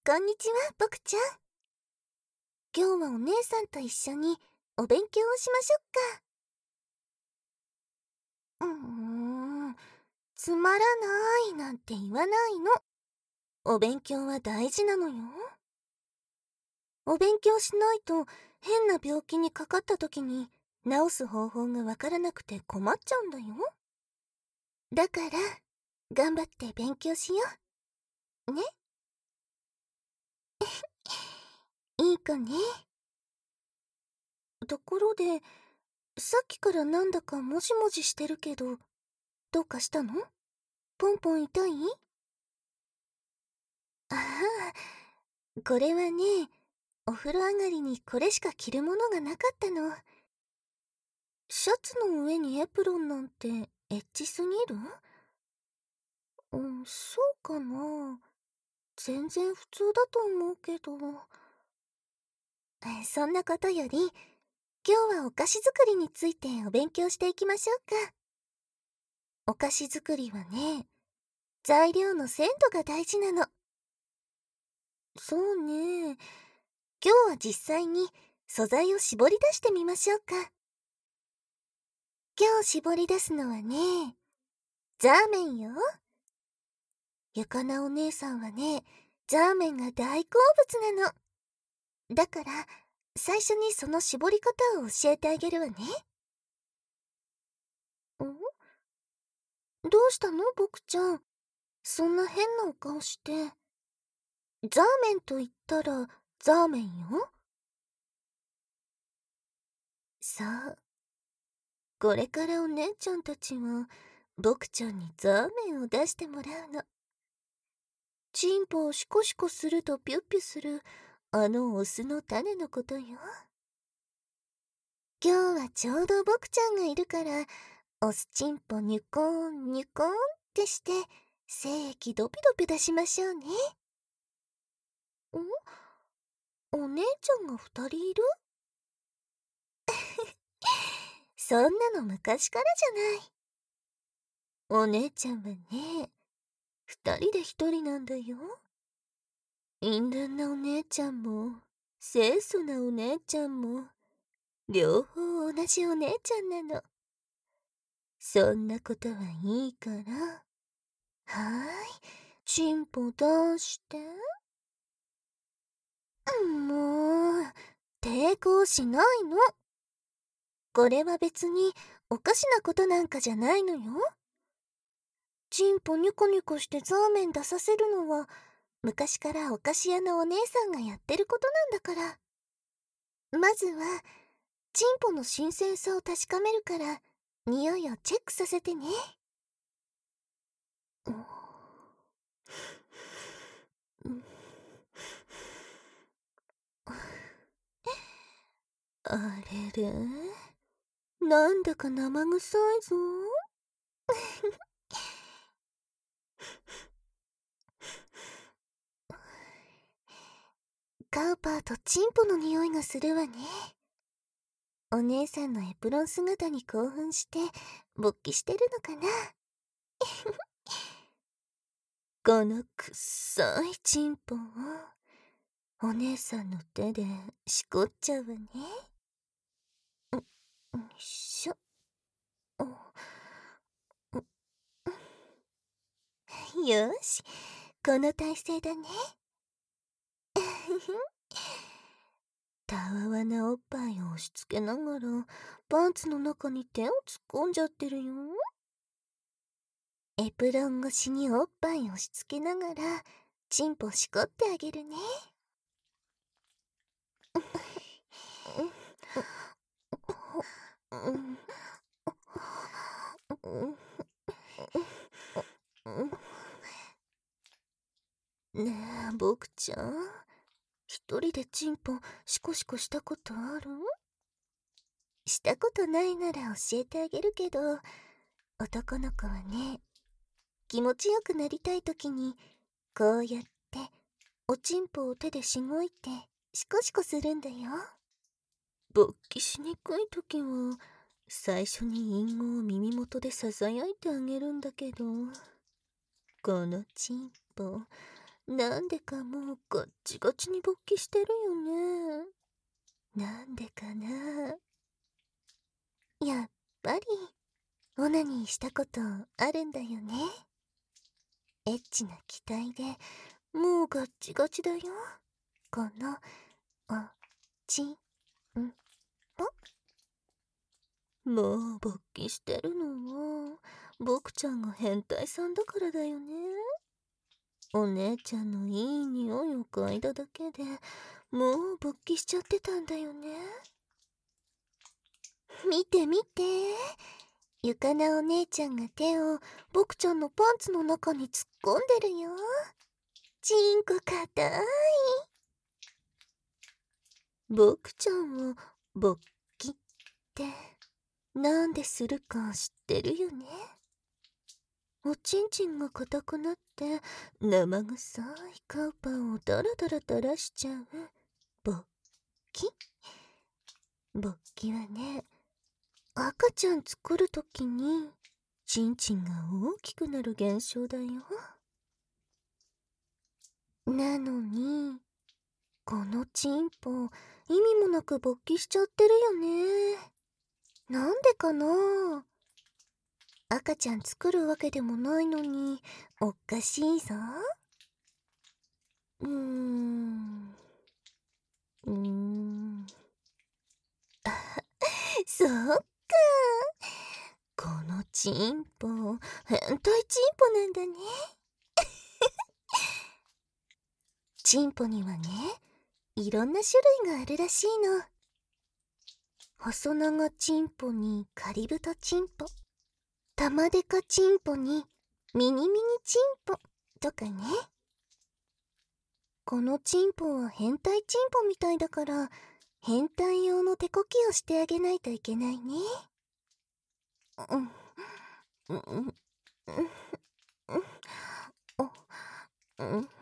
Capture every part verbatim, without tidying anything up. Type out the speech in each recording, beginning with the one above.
こんにちは、僕ちゃん。今日はお姉さんと一緒にお勉強をしましょうか。うーん、つまらないなんて言わないの。お勉強は大事なのよ。お勉強しないと変な病気にかかった時に治す方法がわからなくて困っちゃうんだよ。だから、頑張って勉強しよう。ね。いい子ね。ところで、さっきからなんだかもじもじしてるけど、どうかしたの？ポンポン痛い？ああ、これはね、お風呂上がりにこれしか着るものがなかったの。シャツの上にエプロンなんてエッチすぎる？うん、そうかな。全然普通だと思うけど。えそんなことより、今日はお菓子作りについてお勉強していきましょうか。お菓子作りはね、材料の鮮度が大事なの。そうね。今日は実際に素材を絞り出してみましょうか。今日絞り出すのはね、ザーメンよ。ゆかなお姉さんはね、ザーメンが大好物なの。だから、最初にその絞り方を教えてあげるわね。ん？どうしたの、僕ちゃん。そんな変なお顔して。ザーメンと言ったら、ザーメンよ。さあ、これからお姉ちゃんたちは、僕ちゃんにザーメンを出してもらうの。チンポをシコシコするとピュッピュする、あのオスの種のことよ。今日はちょうど僕ちゃんがいるから、オスチンポニュコーンニュコーンってして、精液ドピドピ出しましょうね。ん？お姉ちゃんが二人いる？そんなの昔からじゃない。お姉ちゃんはね、二人で一人なんだよ。淫乱なお姉ちゃんも、清楚なお姉ちゃんも、両方同じお姉ちゃんなの。そんなことはいいから。はーい、チンポ出して。もう、抵抗しないの。これは別におかしなことなんかじゃないのよ。チンポニュコニュコしてザーメン出させるのは、昔からお菓子屋のお姉さんがやってることなんだから。まずは、チンポの新鮮さを確かめるから、匂いをチェックさせてね。あれれ、なんだか生臭いぞ。カウパーとチンポの匂いがするわね。お姉さんのエプロン姿に興奮して勃起してるのかな。このくっさいチンポをお姉さんの手でしこっちゃうわね。よいしょ。よし、この体勢だね。たわわなおっぱいを押し付けながらパンツの中に手を突っ込んじゃってるよ。エプロン越しにおっぱい押し付けながらチンポしこってあげるね。ねえ、僕ちゃん、一人でチンポシコシコしたことある？したことないなら教えてあげるけど、男の子はね、気持ちよくなりたいときにこうやっておちんぽを手でしごいてシコシコするんだよ。勃起しにくいときは最初に隠語を耳元でささやいてあげるんだけど、このちんぽなんでかもうガッチガチに勃起してるよね。なんでかな。やっぱりオナニーしたことあるんだよね。エッチな期待でもうガッチガチだよ、このおちんぽ。もう勃起してるのは僕ちゃんが変態さんだからだよね。お姉ちゃんのいい匂いを嗅いだだけでもう勃起しちゃってたんだよね。見て見て、ゆかなお姉ちゃんが手を僕ちゃんのパンツの中に突っ込んでるよ。ちんこかたい。僕ちゃんは勃起ってなんでするか知ってるよね。おちんちんが硬くなって生臭いカウパーをダラダラ垂らしちゃう勃起。勃起はね、赤ちゃん作るときにちんちんが大きくなる現象だよ。なのにこのちんぽ意味もなく勃起しちゃってるよね。なんでかな。赤ちゃん作るわけでもないのにおかしいぞ。うーんうーんあそっか、このチンポ変態チンポなんだね。チンポにはね、いろんな種類があるらしいの。細長チンポにカリブトチンポ、玉デカチンポにミニミニチンポとかね。このチンポは変態チンポみたいだから変態用の手こきをしてあげないといけないね。うんうんうんうんうんうん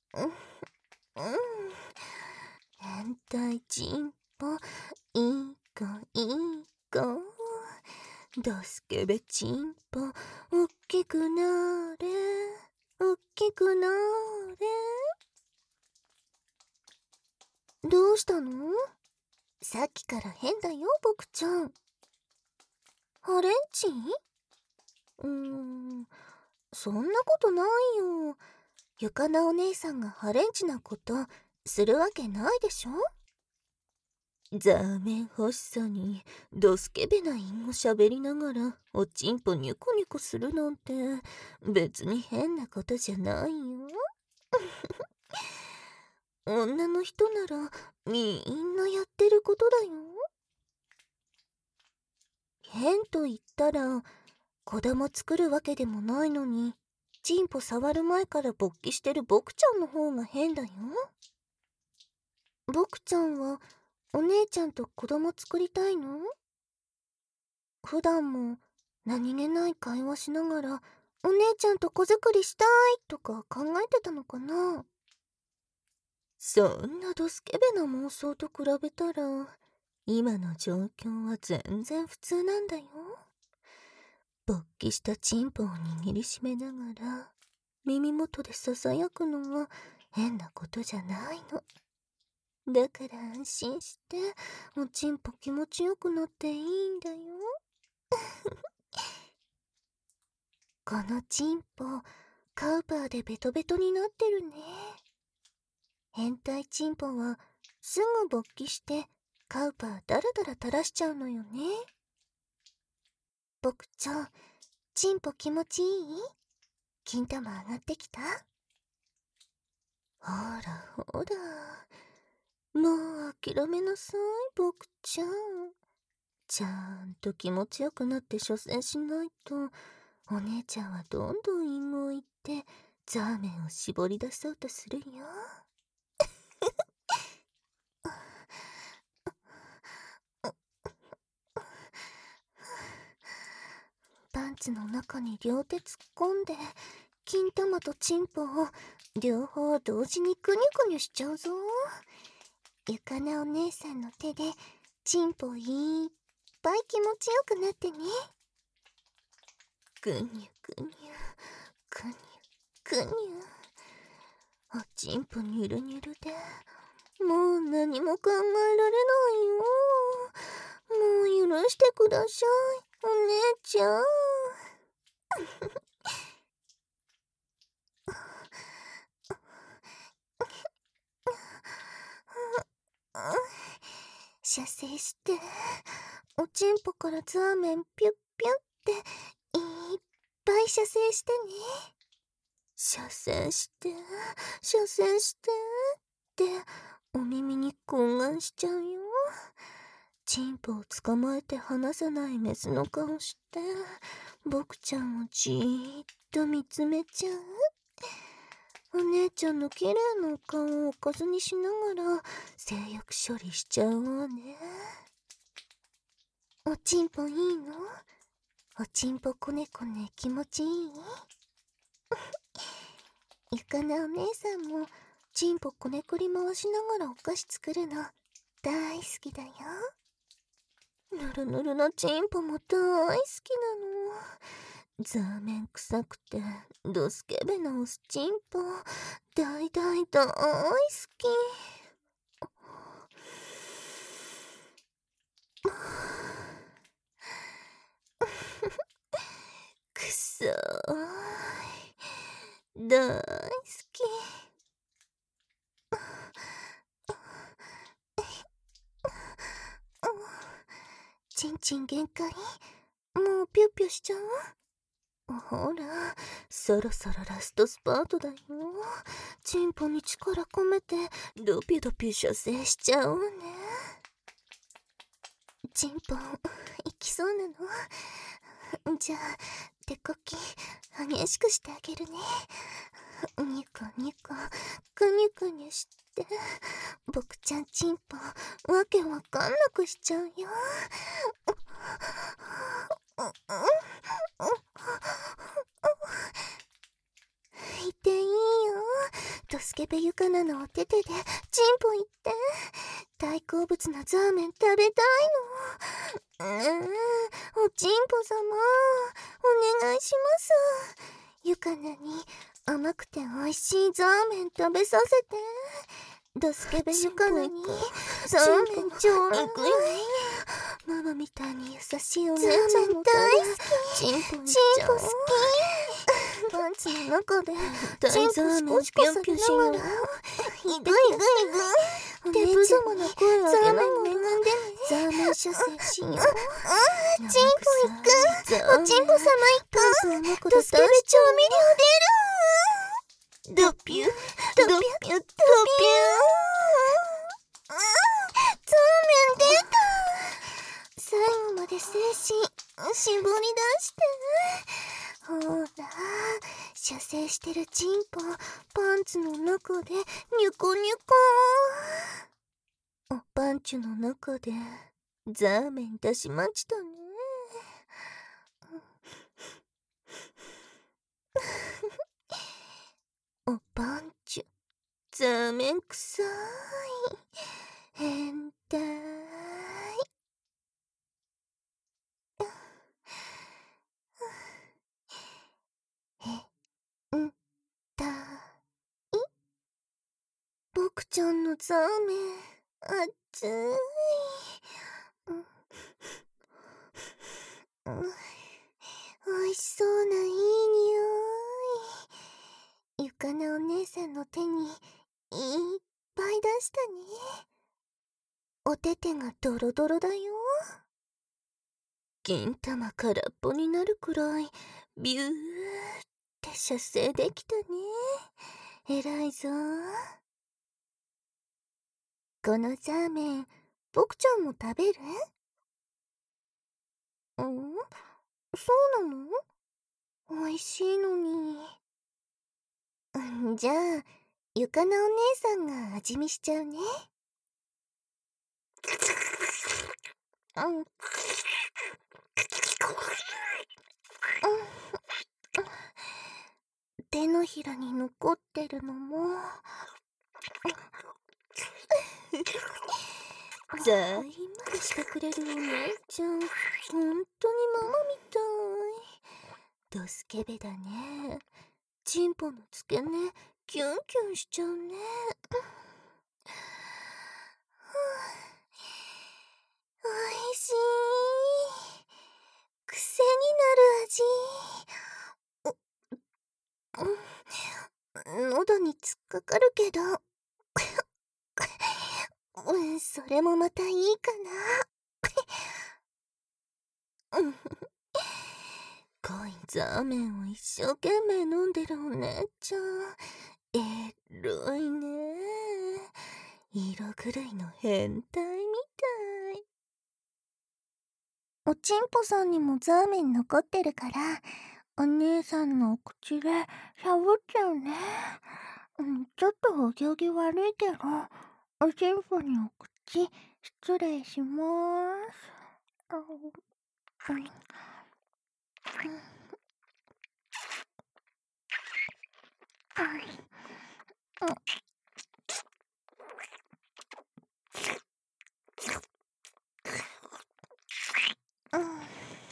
変態チンポいい子いい子、ドスケベチンポおっきくなれおっきくなれ。どうしたの？さっきから変だよ僕ちゃん。ハレンチ？うーんそんなことないよ。ゆかなお姉さんがハレンチなことするわけないでしょ。ザーメン欲しさにドスケベな韻を喋りながらおちんぽニュコニュコするなんて別に変なことじゃないよ。女の人ならみんなやってることだよ。変と言ったら子供作るわけでもないのにチンポ触る前から勃起してる僕ちゃんの方が変だよ。僕ちゃんはお姉ちゃんと子供作りたいの？普段も何気ない会話しながらお姉ちゃんと子作りしたいとか考えてたのかな。そんなドスケベな妄想と比べたら今の状況は全然普通なんだよ。勃起したチンポを握りしめながら耳元でささやくのは変なことじゃないの。だから安心しておちんぽ気持ちよくなっていいんだよ。このチンポカウパーでベトベトになってるね。変態チンポはすぐ勃起してカウパーダラダラ垂らしちゃうのよね。僕ちゃんチンポ気持ちいい？金玉上がってきた？ほらほら、もう諦めなさい僕ちゃん。ちゃんと気持ちよくなって処世しないとお姉ちゃんはどんどん隠語を言ってザーメンを絞り出そうとするよ。パンツの中に両手突っ込んで金玉とチンポを両方同時にクニュクニュしちゃうぞ。ゆかなお姉さんの手でチンポいっぱい気持ちよくなってね。くにゅくにゅくにゅくにゅ。 おちんぽニュルニュルでもう何も考えられないよ。もう許してください、お姉ちゃん。射精しておちんぽからザーメンピュッピュッっていっぱい射精してね。射精して射精してってお耳に懇願しちゃうよ。チンポを捕まえて離さないメスの顔して僕ちゃんをじーっと見つめちゃう。お姉ちゃんの綺麗なお顔をおかずにしながら性欲処理しちゃうわね。おちんぽいいの？おちんぽこねこね気持ちいい？ゆかなお姉さんもちんぽこねくり回しながらお菓子作るの大好きだよ。ぬるぬるなちんぽも大好きなの。ザーメン臭くてドスケベなおすちんぽ大大大好き。くそーい大好き。ちんちん限界？もうピュッピュしちゃう？ほら、そろそろラストスパートだよ。チンポに力込めてドピュドピュ射精しちゃおうね。チンポいきそうなの？じゃあ手こき激しくしてあげるね。ニコニコくにゅくにゅして僕ちゃんチンポわけわかんなくしちゃうよ。いていいよ。ドスケベゆかなのお手手でチンポいって大好物なザーメン食べたいの。うーん、おちんぽ様お願いします。ゆかなに甘くて美味しいザーメン食べさせて。ドスケベゆかなにザーメンちょうだい。ママみたいに優しいお姉ちゃんも大好き。チンポいっちゃおう。パンツの中でチンポシコシコされながらイグイグイグデブ様の声をザーメンを恵んでね。ザーメン射精しよう。ああ、チンポいく。おちんぽ様いく。ドスケベ調味料出る。ドピュドピュドピュドピュ。ああ、ザーメン出た。最後まで精神絞り出して。ほら射精してるチンポパンツの中でニュコニュコ。おパンチュの中でザーメン出しましたね。おパンチュザーメン臭い変態。僕ちゃんのザーメン熱い。おいしそうないい匂い。ゆかなお姉さんの手にいっぱい出したね。お手手がドロドロだよ。銀玉空っぽになるくらいビューって射精できたね。偉いぞ。このザーメン僕ちゃんも食べる？ん？そうなの？おいしいのに。じゃあゆかなお姉さんが味見しちゃうね。うん。手のひらに残ってるのもザーリンまでしてくれるお姉ちゃん、ほんとにママみたい。ドスケベだね。チンポの付け根キュンキュンしちゃうね。おいしい。癖になる味。う、うん、喉に突っかかるけど、うん、それもまたいいかな。うん、濃いザーメンを一生懸命飲んでるお姉ちゃん。えるいね。色狂いの変態みたい。おちんぽさんにもザーメン残ってるから、お姉さんのお口でしゃぶっちゃうね。うん、ちょっとお行儀悪いけど、おちんぽにお口、失礼しまーす。あうんうんうんうん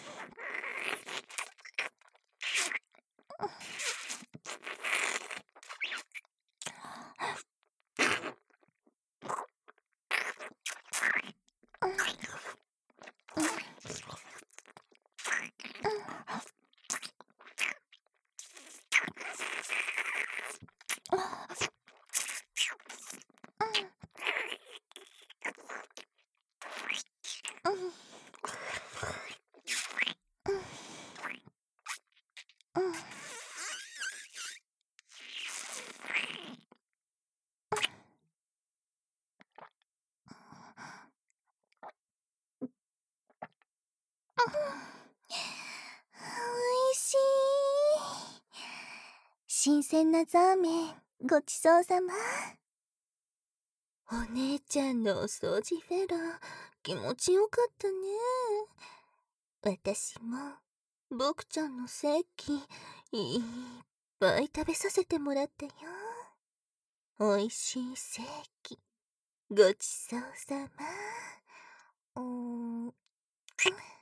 おいしい。新鮮なザーメン、ごちそうさま。お姉ちゃんのお掃除フェラ、気持ちよかったね。私も、僕ちゃんの正規、いっぱい食べさせてもらったよ。おいしい正規、ごちそうさま。うーん。